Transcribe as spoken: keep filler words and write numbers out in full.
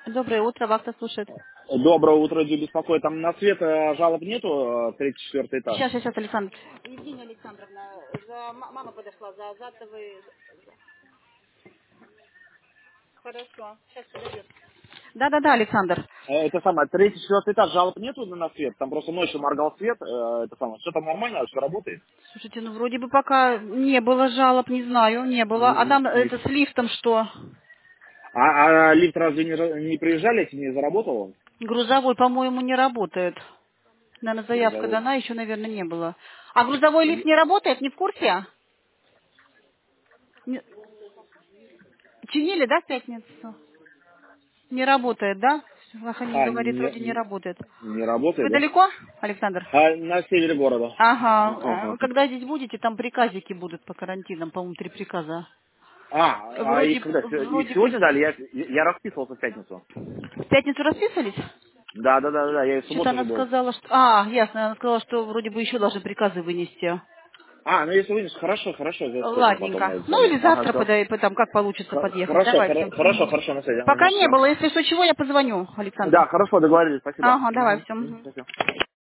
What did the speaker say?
Доброе утро, Вахта слушает. Доброе утро, Дю, беспокоит. Там на свет э, жалоб нету, э, третий, четвертый этаж. Сейчас, сейчас, Александр. Евгения Александровна, за... м- мама подошла, за Азатовой. Хорошо, сейчас подойдет. Да-да-да, Александр. Э, Это самое, третий, четвертый этаж, жалоб нету на свет? Там просто ночью моргал свет, э, это самое, все там нормально, все работает? Слушайте, ну вроде бы пока не было жалоб, не знаю, не было. А Не- там не- это с лифтом что? А, а лифт разве не, ра- не приезжали, эти не заработал он? Грузовой, по-моему, не работает. Наверное, заявка Грузовой. дана, еще, наверное, не было. А грузовой лифт И- не работает, не в курсе? Не- Чинили, да, в пятницу? Не работает, да? Ваханин А, говорит, не, вроде не не, работает. не работает, Вы да? далеко, Александр? А на севере города. Ага. А когда здесь будете, там приказики будут по карантинам, по-моему, три приказа. А, а их Вроде, когда? Се- Их вроде бы... сегодня дали? Я, я расписывался в пятницу. В пятницу расписывались? Да, да, да, да, да, я и в Что-то субботу уже она был. сказала, что... А, ясно, она сказала, что вроде бы еще должны приказы вынести. А, ну если вынес, хорошо, хорошо, за сколько потом Ладненько. на это Ну самое. или Ага, завтра все. подай, потом, как получится Х- подъехать. Хорошо, Давайте. хоро- хорошо, Мгм. хорошо, на связи. Ага, Пока не все. было, если что, чего, я позвоню, Александр. Да, хорошо, договорились, спасибо. Ага, давай, Мгм, все. мгм, спасибо.